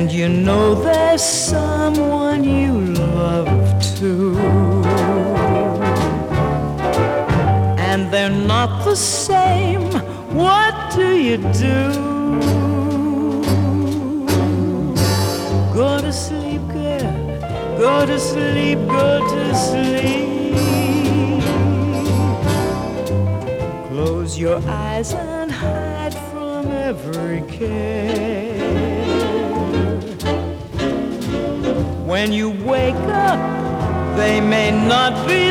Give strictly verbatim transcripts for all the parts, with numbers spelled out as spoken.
And you know there's someone you love too, and they're not the same. What do you do? Go to sleep, girl. Go to sleep, go to sleep. Close your eyes and hide from every care. When you wake up, they may not be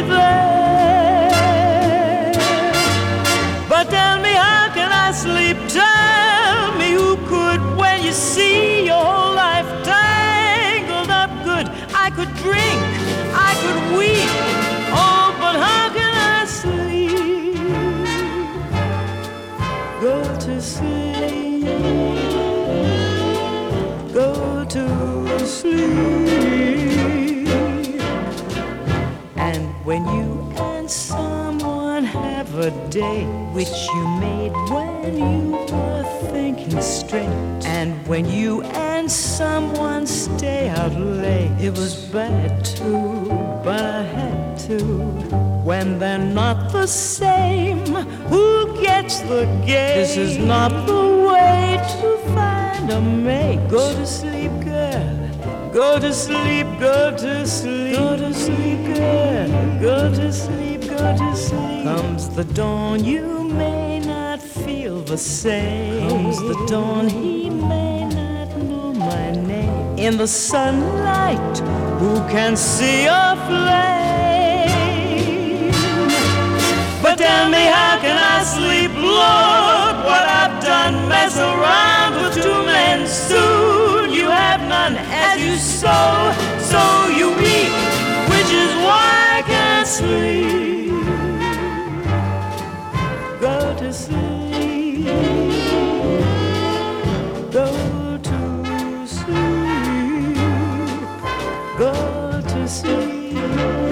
there. But tell me, how can I sleep? Tell me who could, when you see your whole life tangled up good. I could drink, I could weep, oh, but how can I sleep? Go to sleep, go to sleep. And when you and someone have a date which you made when you were thinking straight, and when you and someone stay out late, it was bad too, but I had to. When they're not the same, who gets the game? This is not the way to find a mate. Go to sleep, girl. Go to sleep, go to sleep, go to sleep, girl. Go to sleep, go to sleep. Comes the dawn, you may not feel the same. Comes the dawn, he may not know my name. In the sunlight, who can see a flame? But tell me, how can I sleep? Lord, what I've done, mess around with two men soon. You have none, as you sow, so you reap, which is why I can't sleep. Go to sleep, go to sleep, go to sleep.